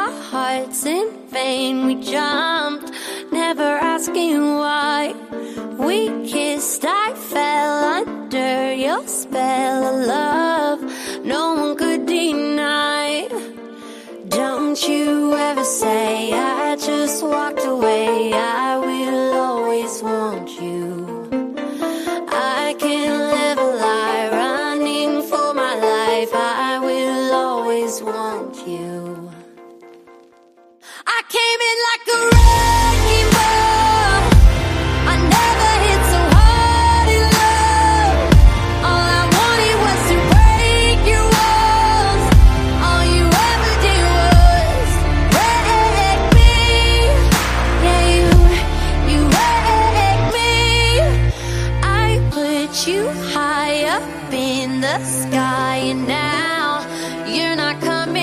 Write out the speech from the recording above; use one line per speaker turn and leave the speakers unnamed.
our hearts in vain. We jumped, never asking why. We kissed, I fell under your spell of love no one could deny. Don't you ever say I just walked away. I will always want you. I can't live a lie, running for my life. I will always want you. I came in like a wrecking ball. I never hit so hard in love. All I wanted was to break your walls. All you ever did was wreck me. Yeah, you wrecked me. I put you high up in the sky, and now you're not coming